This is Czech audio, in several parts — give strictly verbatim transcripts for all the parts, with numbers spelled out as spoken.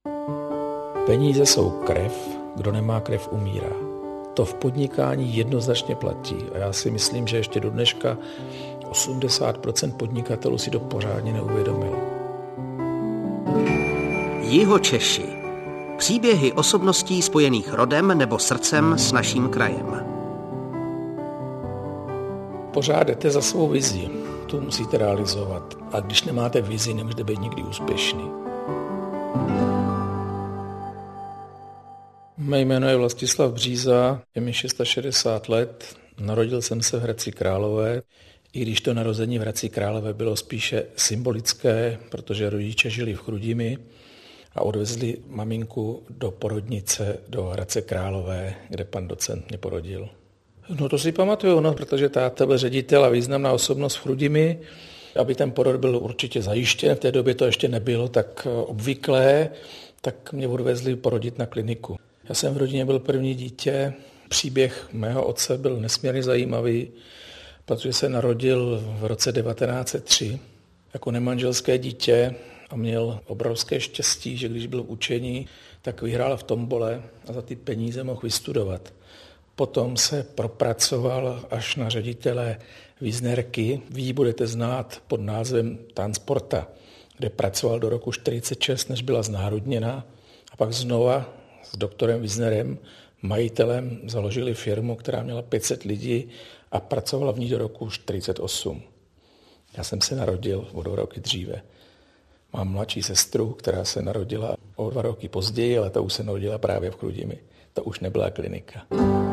Peníze jsou krev, kdo nemá krev, umírá. To v podnikání jednoznačně platí a já si myslím, že ještě do dneška osmdesát procent podnikatelů si to pořádně neuvědomilo. Jihočeši. Příběhy osobností spojených rodem nebo srdcem s naším krajem. Pořád jdete za svou vizi, tu musíte realizovat. A když nemáte vizi, nemůžete být nikdy úspěšný. Mé jméno je Vlastislav Bříza, je mi šedesát šest let, narodil jsem se v Hradci Králové, i když to narození v Hradci Králové bylo spíše symbolické, protože rodiče žili v Chrudimi a odvezli maminku do porodnice do Hradce Králové, kde pan docent mě porodil. No to si pamatuju, no, protože táta byl ředitel a významná osobnost v Chrudimi, aby ten porod byl určitě zajištěn, v té době to ještě nebylo tak obvyklé, tak mě odvezli porodit na kliniku. Já jsem v rodině byl první dítě, příběh mého otce byl nesmírně zajímavý, protože se narodil v roce devatenáct set tři jako nemanželské dítě a měl obrovské štěstí, že když byl v učení, tak vyhrál v tombole a za ty peníze mohl vystudovat. Potom se propracoval až na ředitele Wiesnerky, vy ji budete znát pod názvem Transporta, kde pracoval do roku čtyřicet šest, než byla znárodněna, a pak znova s doktorem Wiesnerem, majitelem, založili firmu, která měla pět set lidí a pracovala v ní do roku čtyřicet osm. Já jsem se narodil o dva roky dříve. Mám mladší sestru, která se narodila o dva roky později, ale ta už se narodila právě v Chrudimi. To už nebyla klinika.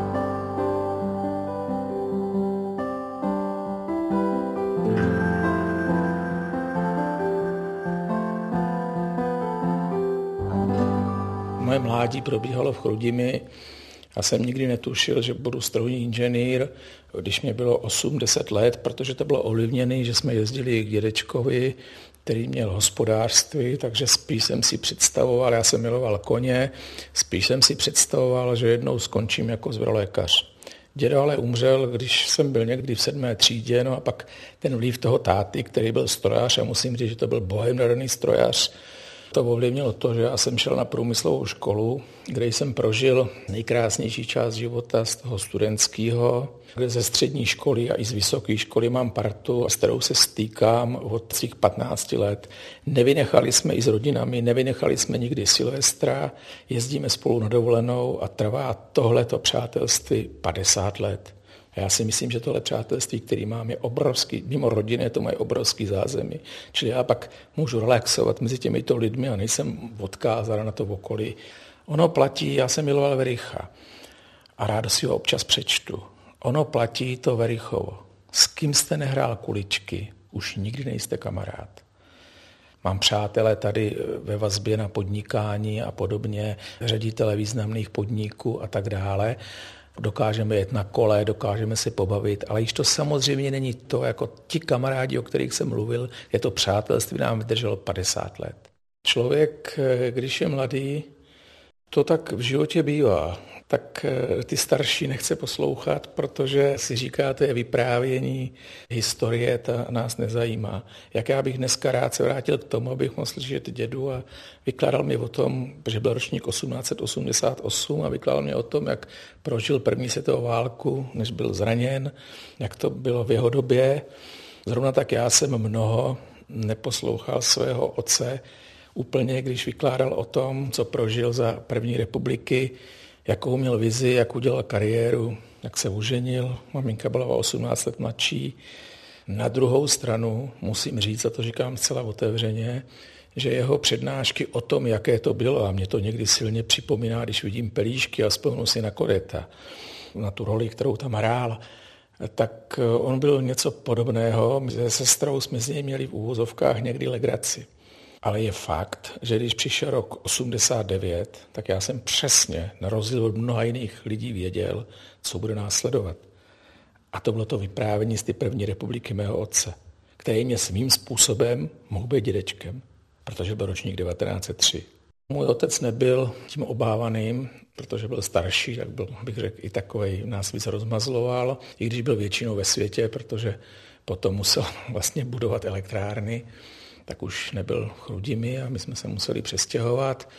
Moje mládí probíhalo v Chrudimi. Já jsem nikdy netušil, že budu strojní inženýr, když mě bylo osm deset let, protože to bylo ovlivněné, že jsme jezdili k dědečkovi, který měl hospodářství, takže spíš jsem si představoval, já jsem miloval koně, spíš jsem si představoval, že jednou skončím jako zbrolékař. Děda ale umřel, když jsem byl někdy v sedmé třídě, no a pak ten vliv toho táty, který byl strojař, a musím říct, že to byl bohem nadaný strojař, to ovlivnilo to, že já jsem šel na průmyslovou školu, kde jsem prožil nejkrásnější část života z toho studentského, kde ze střední školy a i z vysoké školy mám partu, s kterou se stýkám od svých patnácti let. Nevynechali jsme i s rodinami, nevynechali jsme nikdy Silvestra, jezdíme spolu na dovolenou a trvá tohleto přátelství padesát let. A já si myslím, že tohle přátelství, který mám, je obrovský, mimo rodiny to mají obrovský zázemí. Čili já pak můžu relaxovat mezi těmito lidmi a nejsem odkázán na to okolí. Ono platí, já jsem miloval Wericha a rád si ho občas přečtu. Ono platí to Werichovo. S kým jste nehrál kuličky, už nikdy nejste kamarád. Mám přátelé tady ve vazbě na podnikání a podobně, ředitele významných podniků a tak dále. Dokážeme jet na kole, dokážeme se pobavit, ale již to samozřejmě není to, jako ti kamarádi, o kterých jsem mluvil, je to přátelství, nám vydrželo padesát let. Člověk, když je mladý, to tak v životě bývá, tak ty starší nechce poslouchat, protože si říká, to je vyprávění, historie, ta nás nezajímá. Jak já bych dneska rád se vrátil k tomu, abych mohl slyšet dědu a vykládal mě o tom, že byl ročník osmnáct set osmdesát osm a vykládal mě o tom, jak prožil první světovou válku, než byl zraněn, jak to bylo v jeho době. Zrovna tak já jsem mnoho neposlouchal svého otce úplně, když vykládal o tom, co prožil za první republiky, jakou měl vizi, jak udělal kariéru, jak se oženil. Maminka byla o osmnáct let mladší. Na druhou stranu musím říct, a to říkám zcela otevřeně, že jeho přednášky o tom, jaké to bylo, a mě to někdy silně připomíná, když vidím Pelíšky a vzpomenu si na Kodeta, na tu roli, kterou tam hrál, tak on byl něco podobného. My se sestrou jsme z něj měli v úvozovkách někdy legraci. Ale je fakt, že když přišel rok osmdesát devět, tak já jsem přesně, na rozdíl od mnoha jiných lidí, věděl, co bude následovat. A to bylo to vyprávění z té první republiky mého otce, který mě svým způsobem mohl být dědečkem, protože byl ročník devatenáct set tři. Můj otec nebyl tím obávaným, protože byl starší, tak byl, bych řekl, i takovej, nás víc rozmazloval, i když byl většinou ve světě, protože potom musel vlastně budovat elektrárny, tak už nebyl v Chrudimi a my jsme se museli přestěhovat.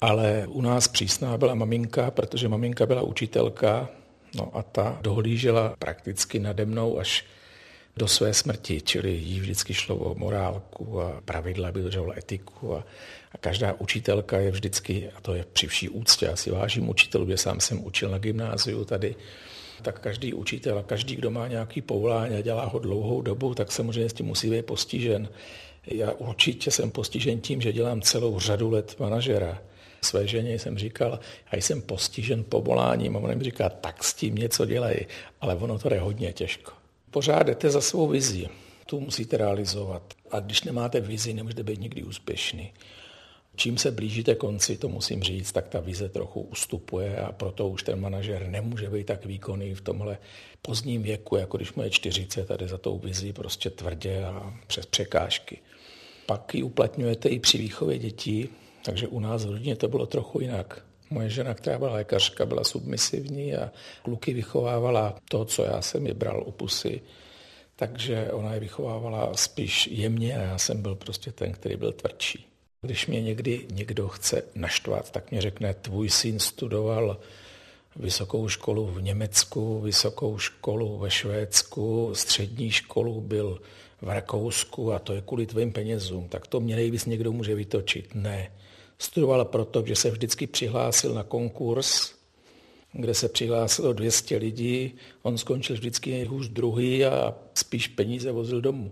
Ale u nás přísná byla maminka, protože maminka byla učitelka, no a ta dohlížela prakticky nade mnou až do své smrti, čili jí vždycky šlo o morálku a pravidla, by dodržovala etiku a, a každá učitelka je vždycky, a to je při vší úctě, já si vážím učitelů, kde sám jsem učil na gymnáziu tady, tak každý učitel a každý, kdo má nějaký povolání a dělá ho dlouhou dobu, tak samozřejmě s tím musí být postižen. Já určitě jsem postižen tím, že dělám celou řadu let manažera. Své ženě jsem říkal, já jsem postižen povoláním a ona mi říká, tak s tím něco dělej, ale ono to je hodně těžko. Pořád jdete za svou vizi, tu musíte realizovat a když nemáte vizi, nemůžete být nikdy úspěšný. Čím se blížíte konci, to musím říct, tak ta vize trochu ustupuje a proto už ten manažer nemůže být tak výkonný v tomhle pozdním věku, jako když mu je čtyřicet a jde za tou vizí prostě tvrdě a přes překážky. Pak ji uplatňujete i při výchově dětí, takže u nás v rodině to bylo trochu jinak. Moje žena, která byla lékařka, byla submisivní a kluky vychovávala to, co já jsem je bral u pusy. Takže ona je vychovávala spíš jemně a já jsem byl prostě ten, který byl tvrdší. Když mě někdy někdo chce naštvat, tak mě řekne, tvůj syn studoval vysokou školu v Německu, vysokou školu ve Švédsku, střední školu byl v Rakousku a to je kvůli tvým penězům. Tak to mě nejvíc někdo může vytočit. Ne. Studoval proto, že se vždycky přihlásil na konkurs, kde se přihlásilo dvě stě lidí, on skončil vždycky nejhůř druhý a spíš peníze vozil domů.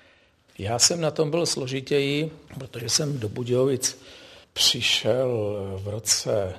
Já jsem na tom byl složitěji, protože jsem do Budějovic přišel v roce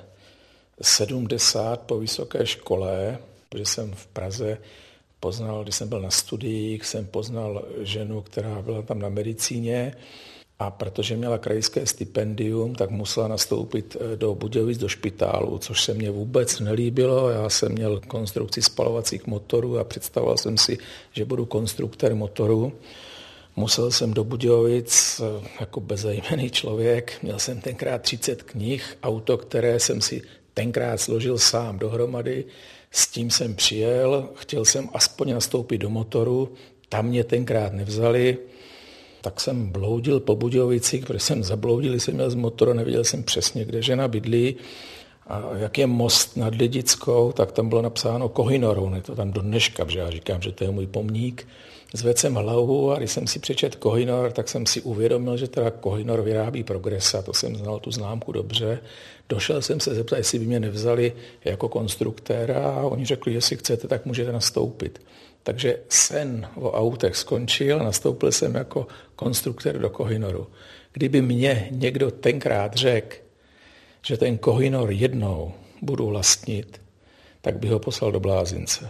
sedmdesát po vysoké škole, protože jsem v Praze poznal, když jsem byl na studiích, jsem poznal ženu, která byla tam na medicíně a protože měla krajské stipendium, tak musela nastoupit do Budějovic do špitálu, což se mně vůbec nelíbilo. Já jsem měl konstrukci spalovacích motorů a představoval jsem si, že budu konstruktér motoru. Musel jsem do Budějovic jako bezejmenný člověk, měl jsem tenkrát třicet knih, auto, které jsem si tenkrát složil sám dohromady, s tím jsem přijel, chtěl jsem aspoň nastoupit do motoru, tam mě tenkrát nevzali, tak jsem bloudil po Budějovicích, protože jsem zabloudil, jsem měl z motoru, nevěděl jsem přesně, kde žena bydlí a jak je most nad Lidickou, tak tam bylo napsáno Kohinorou, je to tam do dneška, protože já říkám, že to je můj pomník. Zvedl jsem hlavu a když jsem si přečetl Kohinor, tak jsem si uvědomil, že teda Kohinor vyrábí Progresa, to jsem znal tu známku dobře. Došel jsem se zeptat, jestli by mě nevzali jako konstruktéra a oni řekli, že si chcete, tak můžete nastoupit. Takže sen o autech skončil a nastoupil jsem jako konstruktér do Kohinoru. Kdyby mě někdo tenkrát řekl, že ten Kohinor jednou budu vlastnit, tak bych ho poslal do blázince.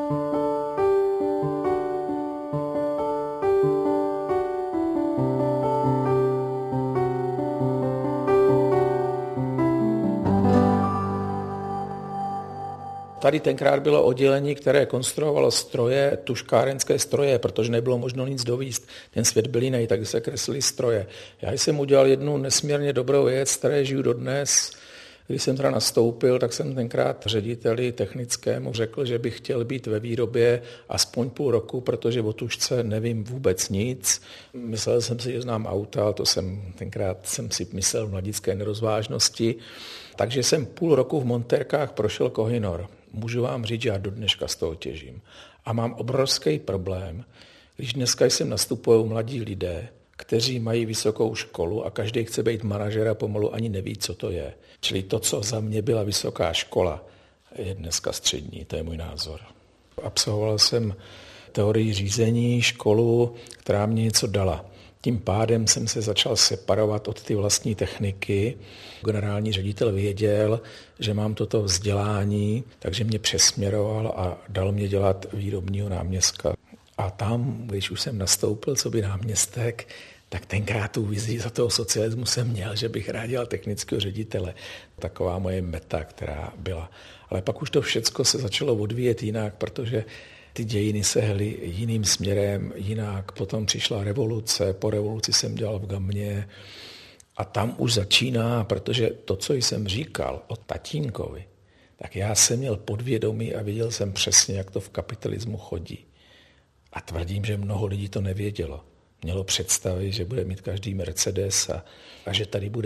Tady tenkrát bylo oddělení, které konstruovalo stroje, tuškárenské stroje, protože nebylo možno nic dovíst. Ten svět byl jiný, tak se kreslili stroje. Já jsem udělal jednu nesmírně dobrou věc, které žiju dodnes. Když jsem teda nastoupil, tak jsem tenkrát řediteli technickému řekl, že bych chtěl být ve výrobě aspoň půl roku, protože o tušce nevím vůbec nic. Myslel jsem si, že znám auta, to jsem tenkrát jsem si myslel v mladické nerozvážnosti. Takže jsem půl roku v montérkách prošel Kohinor. Můžu vám říct, že já do dneška z toho těžím. A mám obrovský problém, když dneska jsem nastupují mladí lidé, kteří mají vysokou školu a každý chce být manažer a pomalu ani neví, co to je. Čili to, co za mě byla vysoká škola, je dneska střední, to je můj názor. Absolvoval jsem teorii řízení, školu, která mě něco dala. Tím pádem jsem se začal separovat od ty vlastní techniky. Generální ředitel věděl, že mám toto vzdělání, takže mě přesměroval a dal mě dělat výrobního náměstka. A tam, když už jsem nastoupil co by náměstek, tak tenkrát tu vizi za toho socialismu jsem měl, že bych rád dělal technického ředitele. Taková moje meta, která byla. Ale pak už to všecko se začalo odvíjet jinak, protože ty dějiny se hly jiným směrem, jinak. Potom přišla revoluce, po revoluci jsem dělal v Gamě a tam už začíná, protože to, co jsem říkal o tatínkovi, tak já jsem měl podvědomí a viděl jsem přesně, jak to v kapitalismu chodí. A tvrdím, že mnoho lidí to nevědělo. Mělo představy, že bude mít každý Mercedes a, a že tady bude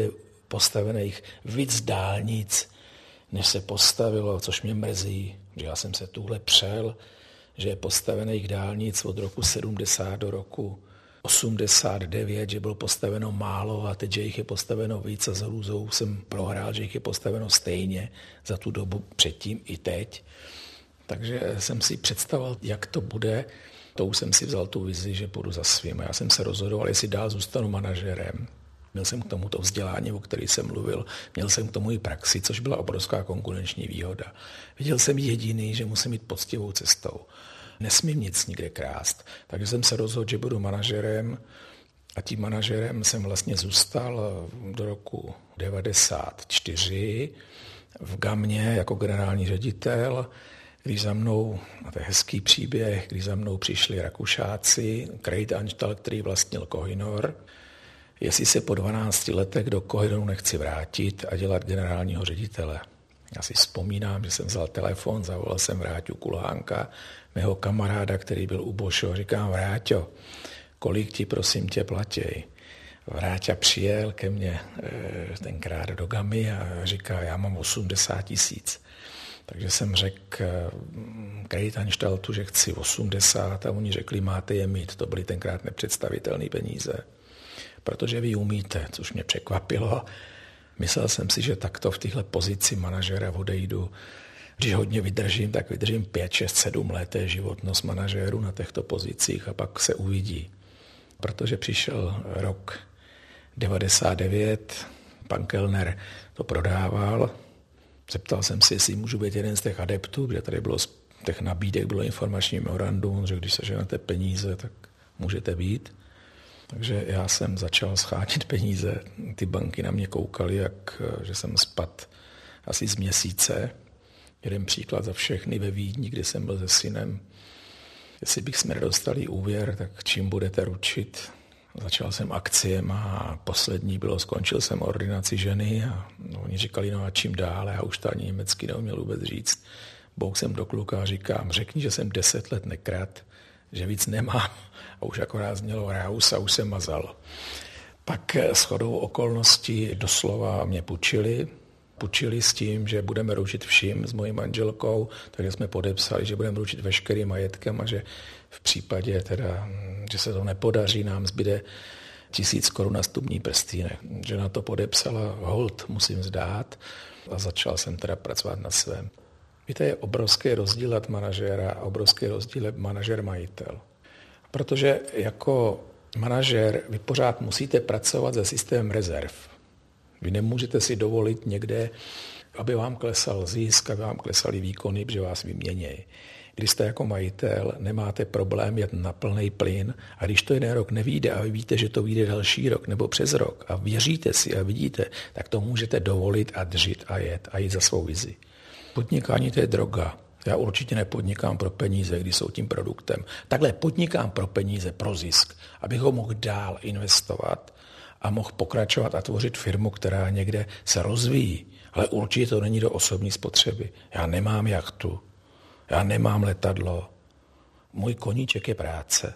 postavených víc dálnic, než se postavilo, což mě mrzí, že já jsem se tuhle přel, že je postavených dálnic od roku sedmdesát do roku osmdesát devět, že bylo postaveno málo a teď, že jich je postaveno víc a s hrůzou jsem prohrál, že jich je postaveno stejně za tu dobu předtím i teď. Takže jsem si představoval, jak to bude. To už jsem si vzal tu vizi, že půjdu za svým. Já jsem se rozhodoval, jestli dál zůstanu manažerem. Měl jsem k tomu to vzdělání, o kterém jsem mluvil. Měl jsem k tomu i praxi, což byla obrovská konkurenční výhoda. Viděl jsem jediný, že musím jít poctivou cestou. Nesmím nic nikde krást. Takže jsem se rozhodl, že budu manažerem a tím manažerem jsem vlastně zůstal do roku devadesát čtyři v Gamě jako generální ředitel, když za mnou, a to je hezký příběh, když za mnou přišli Rakušáci, Krejtanstalt, který vlastnil Kohinor, jestli se po dvanácti letech do Kohinoru nechci vrátit a dělat generálního ředitele. Já si vzpomínám, že jsem vzal telefon, zavolal jsem Vráťu Kulhánka, mého kamaráda, který byl u Bošo. Říkám, Vráťo, kolik ti prosím tě platěj? Vráťa přijel ke mně tenkrát do Gamy a říká, já mám osmdesát tisíc. Takže jsem řekl Krejtanštaltu, že chci osmdesát a oni řekli, máte je mít. To byly tenkrát nepředstavitelné peníze. Protože vy umíte, což mě překvapilo. Myslel jsem si, že takto v téhle pozici manažera odejdu. Když hodně vydržím, tak vydržím pět, šest, sedm let, je životnost manažérů na těchto pozicích a pak se uvidí. Protože přišel rok devadesát devět, pan Kellner to prodával. Zeptal jsem si, jestli můžu být jeden z těch adeptů, protože tady bylo z těch nabídek, bylo informační memorandum, že když seženete peníze, tak můžete být. Takže já jsem začal schánět peníze. Ty banky na mě koukaly, jak, že jsem spadl asi z měsíce. Jeden příklad za všechny ve Vídni, kde jsem byl se synem. Jestli bych jsme nedostali úvěr, tak čím budete ručit? Začal jsem akciem a poslední bylo, skončil jsem ordinaci ženy a no, oni říkali, no a čím dál, já už to ani německy neuměl vůbec říct. Bouk jsem do kluka a říkám, řekni, že jsem deset let nekrat, že víc nemám a už akorát znělo raus a už jsem mazal. Pak shodou okolností doslova mě půjčili, půjčili s tím, že budeme ručit vším s mojí manželkou, takže jsme podepsali, že budeme ručit veškerým majetkem a že v případě teda, že se to nepodaří, nám zbyde tisíc korun na stupní prstýnek. Že na to podepsala hold, musím zdát a začal jsem teda pracovat na svém. Víte, je obrovský rozdíl od manažéra a obrovský rozdíl je manažer-majitel. Protože jako manažer vy pořád musíte pracovat se systémem rezerv. Vy nemůžete si dovolit někde, aby vám klesal zisk, aby vám klesaly výkony, protože vás vyměnějí. Když jste jako majitel, nemáte problém jet na plný plyn a když to jeden rok nevyjde a vy víte, že to vyjde další rok nebo přes rok a věříte si a vidíte, tak to můžete dovolit a držet a jet a jít za svou vizi. Podnikání to je droga. Já určitě nepodnikám pro peníze, když jsou tím produktem. Takhle podnikám pro peníze, pro zisk, abych ho mohl dál investovat a mohl pokračovat a tvořit firmu, která někde se rozvíjí. Ale určitě to není do osobní spotřeby. Já nemám jachtu, já nemám letadlo. Můj koníček je práce.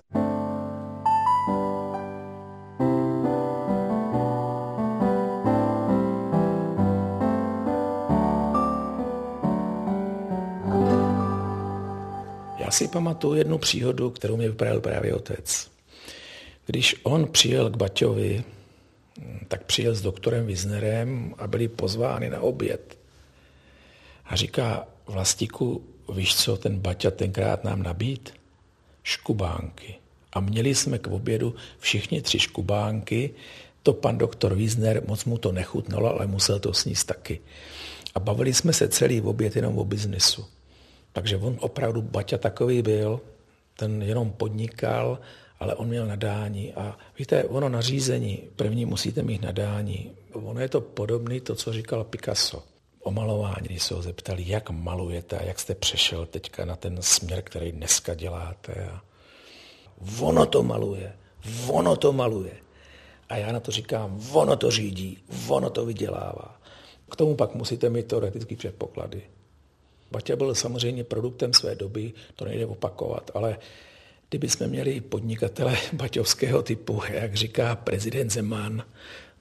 Já si pamatuju jednu příhodu, kterou mi vyprávěl právě otec. Když on přijel k Baťovi, tak přijel s doktorem Wiesnerem a byli pozváni na oběd. A říká, Vlastíku, víš co, ten Baťa tenkrát nám nabít? Škubánky. A měli jsme k obědu všichni tři škubánky. To pan doktor Wiesner, moc mu to nechutnalo, ale musel to sníst taky. A bavili jsme se celý oběd jenom o biznisu. Takže on opravdu Baťa takový byl, ten jenom podnikal, ale on měl nadání. A víte, ono nařízení, první musíte mít nadání. Ono je to podobné to, co říkal Picasso. O malování, když se ho zeptali, jak malujete a jak jste přešel teďka na ten směr, který dneska děláte. A ono to maluje, ono to maluje. A já na to říkám, ono to řídí, ono to vydělává. K tomu pak musíte mít teoretické předpoklady. Baťa byl samozřejmě produktem své doby, to nejde opakovat, ale kdyby jsme měli podnikatele baťovského typu, jak říká prezident Zeman,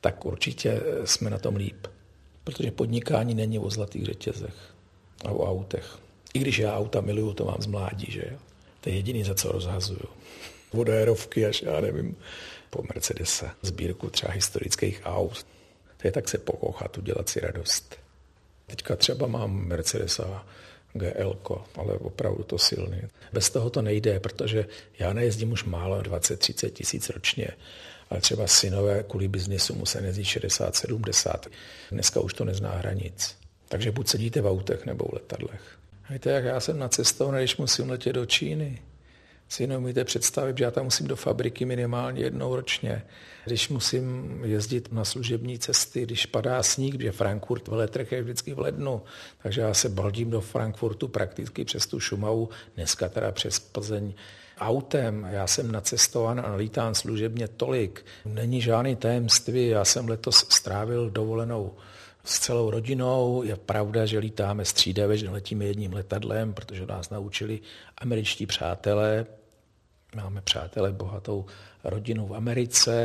tak určitě jsme na tom líp. Protože podnikání není o zlatých řetězech a o autech. I když já auta miluju, to mám z mládí, že jo. To je jediný, za co rozhazuju. Od aerovky až, já nevím, po Mercedese. Sbírku třeba historických aut. To je tak se pokouchat, udělat si radost. Teďka třeba mám Mercedesa G L, ale opravdu to silný. Bez toho to nejde, protože já nejezdím už málo, dvacet třicet tisíc ročně. Ale třeba synové kvůli biznisu musí jezdit šedesát sedmdesát. Dneska už to nezná hranic. Takže buď sedíte v autech nebo v letadlech. Víte, jak já jsem nacestovaný, když musím letět do Číny. Si neumíte představit, že já tam musím do fabriky minimálně jednou ročně. Když musím jezdit na služební cesty, když padá sníh, protože Frankfurt veletrh je vždycky v lednu, takže já se brodím do Frankfurtu prakticky přes tu Šumavu, dneska teda přes Plzeň autem. Já jsem nacestovan a lítám služebně tolik. Není žádný tajemství, já jsem letos strávil dovolenou s celou rodinou. Je pravda, že lítáme střídavě, že letíme jedním letadlem, protože nás naučili američtí přátelé. Máme přátelé, bohatou rodinu v Americe,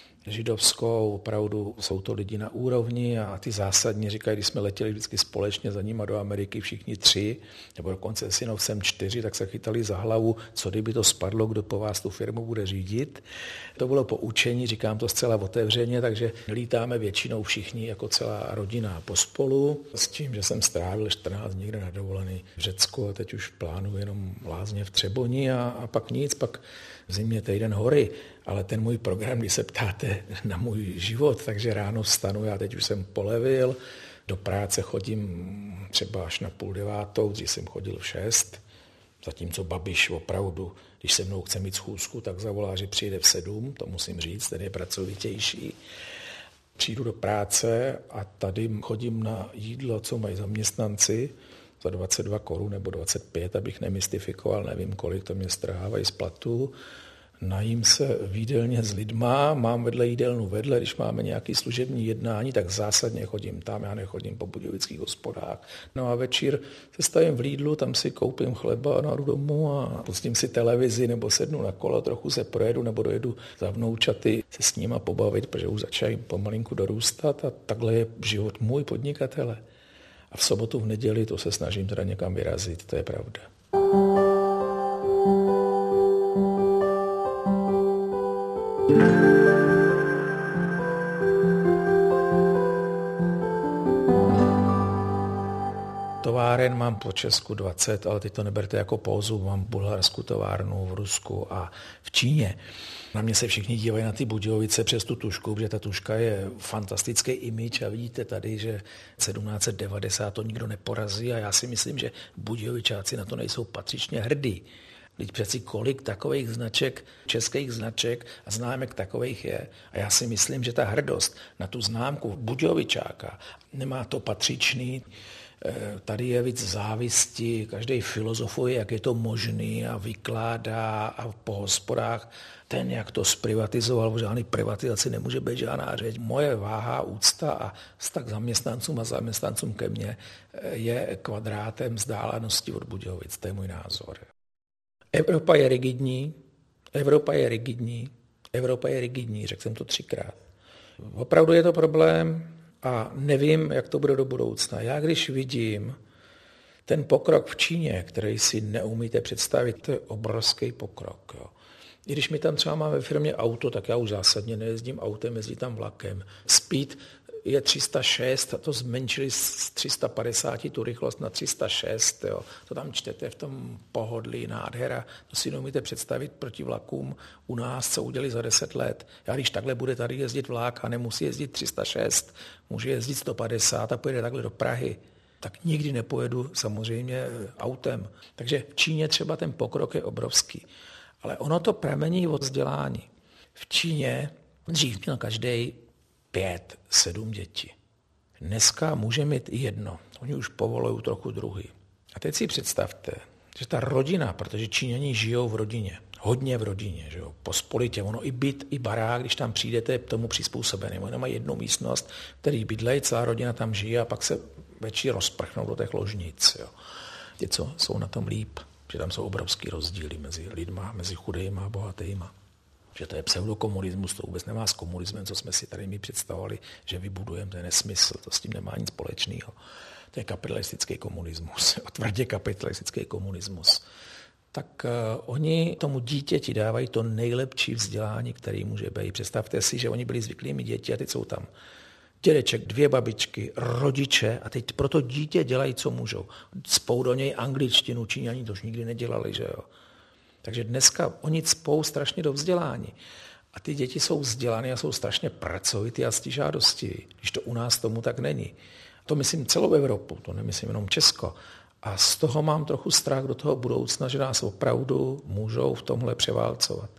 židovskou, opravdu jsou to lidi na úrovni a ty zásadně říkají, když jsme letěli vždycky společně za nima do Ameriky, všichni tři, nebo dokonce synov jsem čtyři, tak se chytali za hlavu, co kdyby to spadlo, kdo po vás tu firmu bude řídit. To bylo poučení, říkám to zcela otevřeně, takže lítáme většinou všichni jako celá rodina pospolu, s tím, že jsem strávil čtrnáct dní někde na dovolený v Řecku a teď už plánuji jenom lázně v Třeboni a, a pak nic, pak v zimě týden hory, ale ten můj program, když se ptáte na můj život, takže ráno vstanu, já teď už jsem polevil, do práce chodím třeba až na půl devátou, když jsem chodil v šest, zatímco Babiš opravdu, když se mnou chce mít schůzku, tak zavolá, že přijde v sedm, to musím říct, ten je pracovitější. Přijdu do práce a tady chodím na jídlo, co mají zaměstnanci, za dvacet dva korun nebo dvacet pět, abych nemystifikoval, nevím kolik, to mě strhávají z platu. Najím se v jídelně s lidma, mám vedle jídelnu vedle, když máme nějaké služební jednání, tak zásadně chodím tam, já nechodím po budějovických hospodách. No a večer se stavím v Lidlu, tam si koupím chleba na domů a pustím si televizi nebo sednu na kolo, trochu se projedu nebo dojedu za vnoučaty se s nima pobavit, protože už začínají pomalinku dorůstat a takhle je život můj podnikatele. A v sobotu, v neděli to se snažím teda někam vyrazit, to je pravda. Továren mám po Česku dvacet, ale teď to neberte jako pózu, mám v Bulharsku továrnu, v Rusku a v Číně. Na mě se všichni dívají na ty Budějovice přes tu tušku, protože ta tuška je fantastický image a vidíte tady, že sedmnáct devadesát to nikdo neporazí a já si myslím, že Budějovičáci na to nejsou patřičně hrdí. Teď přeci kolik takových značek, českých značek a známek takových je. A já si myslím, že ta hrdost na tu známku Budějovičáka nemá to patřičný. Tady je víc závisti, každý filozofuje, jak je to možný a vykládá a po hospodách ten, jak to zprivatizoval, v žádný privatizaci nemůže být žádná řeč. Moje váha, úcta a vztah zaměstnancům a zaměstnancům ke mně je kvadrátem vzdálenosti od Budějovic, to je můj názor. Evropa je rigidní, Evropa je rigidní, Evropa je rigidní, řekl jsem to třikrát. Opravdu je to problém a nevím, jak to bude do budoucna. Já když vidím ten pokrok v Číně, který si neumíte představit, to je obrovský pokrok. Jo. I když mi tam třeba máme ve firmě auto, tak já už zásadně nejezdím autem, jezdím tam vlakem. Speed je tři sta šest a to zmenšili z tři sta padesát tu rychlost na tři sta šest. Jo. To tam čtete v tom pohodlí, nádhera. To si neumíte představit proti vlakům u nás, co udělali za deset let. Já když takhle bude tady jezdit vlak a nemusí jezdit tři sta šest, může jezdit sto padesát a pojede takhle do Prahy, tak nikdy nepojedu samozřejmě autem. Takže v Číně třeba ten pokrok je obrovský. Ale ono to pramení od vzdělání. V Číně dřív měl každý pět, sedm dětí. Dneska může mít jedno. Oni už povolují trochu druhý. A teď si představte, že ta rodina, protože Číňani žijou v rodině, hodně v rodině, že jo, pospolitě, ono i byt, i barák, když tam přijdete, je tomu přizpůsobený. Oni mají jednu místnost, který bydlejí, celá rodina tam žije a pak se večer rozprchnou do těch ložnic. Jo. Ti, co jsou na tom líp, že tam jsou obrovský rozdíly mezi lidma, mezi chudejma a bohatýma. že to je pseudokomunismus, to vůbec nemá s komunismem, co jsme si tady my představovali, že vybudujeme, to je nesmysl, to s tím nemá nic společného. To je kapitalistický komunismus, tvrdě kapitalistický komunismus. Tak uh, oni tomu dítěti dávají to nejlepší vzdělání, který může být. Představte si, že oni byli zvyklými děti a teď jsou tam dědeček, dvě babičky, rodiče a teď pro to dítě dělají, co můžou. Cpou do něj angličtinu, Číňani to už nikdy nedělali, že jo. Takže dneska oni cpou strašně do vzdělání. A ty děti jsou vzdělané a jsou strašně pracovitý a stižádostiví, když to u nás tomu tak není. To myslím celou Evropu, to nemyslím jenom Česko. A z toho mám trochu strach do toho budoucna, že nás opravdu můžou v tomhle převálcovat.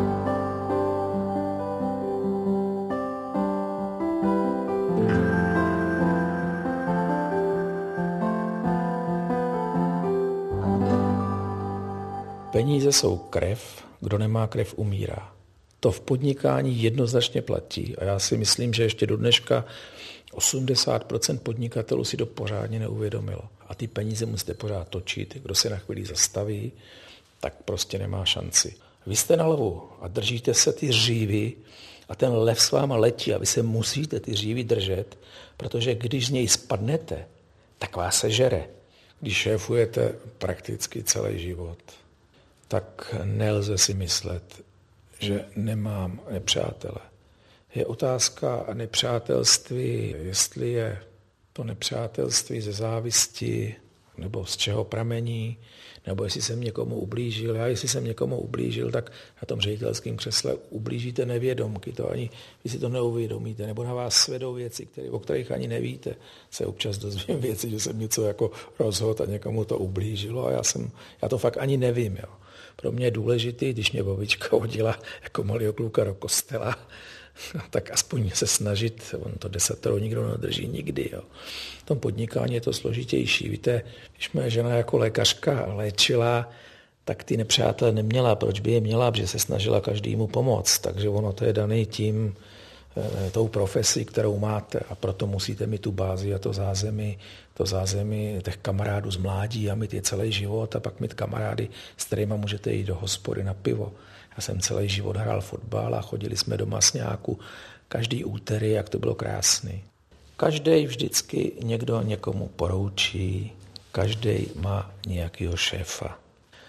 Peníze jsou krev, kdo nemá krev, umírá. To v podnikání jednoznačně platí a já si myslím, že ještě do dneška osmdesát procent podnikatelů si to pořádně neuvědomilo. A ty peníze musíte pořád točit. Kdo se na chvíli zastaví, tak prostě nemá šanci. Vy jste na levu a držíte se ty řívy a ten lev s váma letí a vy se musíte ty řívy držet, protože když z něj spadnete, tak vás se žere. Když šéfujete prakticky celý život, tak nelze si myslet, že nemám nepřátele. Je otázka nepřátelství, jestli je to nepřátelství ze závisti, nebo z čeho pramení, nebo jestli jsem někomu ublížil. Já jestli jsem někomu ublížil, tak na tom ředitelském křesle ublížíte nevědomky, to ani vy si to neuvědomíte, nebo na vás svedou věci, které, o kterých ani nevíte. Se občas dozvím věci, že jsem něco jako rozhodl a někomu to ublížilo a já, jsem, já to fakt ani nevím. Jo. Pro mě je důležitý, když mě babička hodila jako malého kluka do kostela, tak aspoň se snažit, on to desatero nikdo nedrží nikdy. Jo. V tom podnikání je to složitější. Víte, když moje žena jako lékařka léčila, tak ty nepřátelé neměla. Proč by je měla? Protože se snažila každému pomoct. Takže ono to je daný tím, tou profesí, kterou máte a proto musíte mít tu bázi a to zázemí, to zázemí těch kamarádů z mládí a mít je celý život a pak mít kamarády, s kterými můžete jít do hospody na pivo. Já jsem celý život hrál fotbal a chodili jsme do Masňáku každý úterý, jak to bylo krásný. Každý vždycky někdo někomu poroučí, každý má nějakýho šéfa.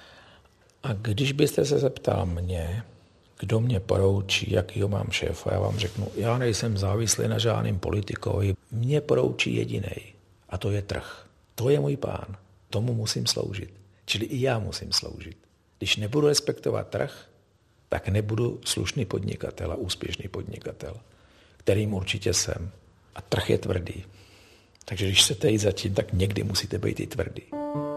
A když byste se zeptal mě, kdo mě poroučí, jakýho mám šéfa, já vám řeknu, já nejsem závislý na žádným politikovi, mě poroučí jedinej a to je trh. To je můj pán, tomu musím sloužit, čili i já musím sloužit. Když nebudu respektovat trh, tak nebudu slušný podnikatel a úspěšný podnikatel, kterým určitě jsem. A trh je tvrdý. Takže když chcete jít zatím, tak někdy musíte být i tvrdý.